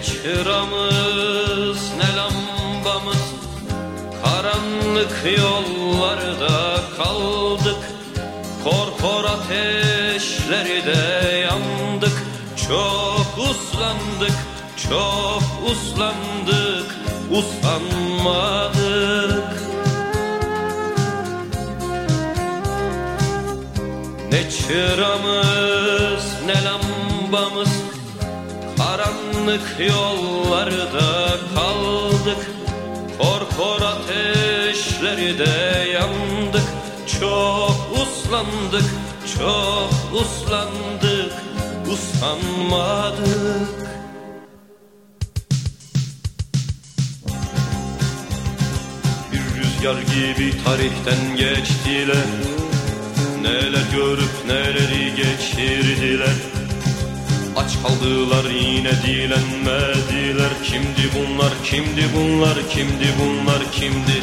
çıramız ne lambamız, karanlık yollarda kaldık. Korkor ateşleri de yandık. Çok uslandık, çok uslandık, usanmadık. Ne çıramız ne lambamız, karanlık yollarda kaldık. Korkor ateşleri de yandık. Çok uslandık, çok uslandık, usanmadık. Bir rüzgar gibi tarihten geçtiler. Neler görüp neleri geçirdiler. Aç kaldılar yine dilenmediler. Kimdi bunlar, kimdi bunlar, kimdi bunlar, kimdi?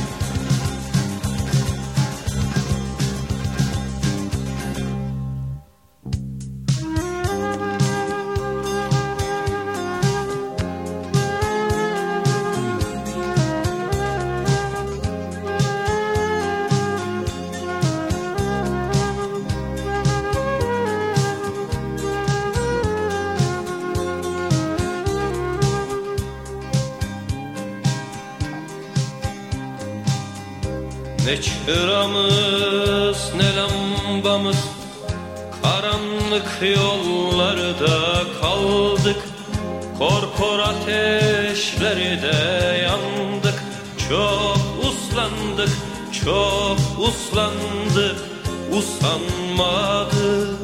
Ne çıramız ne lambamız, karanlık yollarda kaldık. Korkor ateşleri de yandık. Çok uslandık, çok uslandık, usanmadık.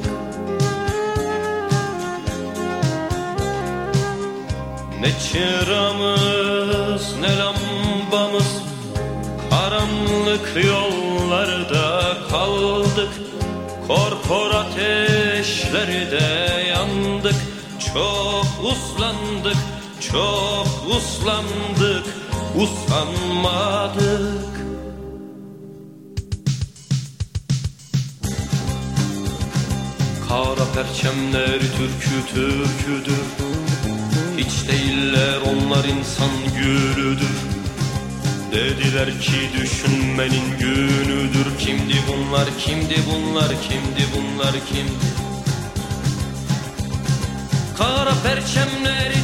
Ne çıramız ne lambamız, karanlık yollarda kaldık. Korkor ateşleri de yandık. Çok uslandık, çok uslandık, usanmadık. Kara perçemleri türkü türküdür. Hiç değiller onlar insan gülüdür. Dediler ki düşünmenin günüdür. Kimdi bunlar, kimdi bunlar, kimdi bunlar, kimdi? Kara perçemleri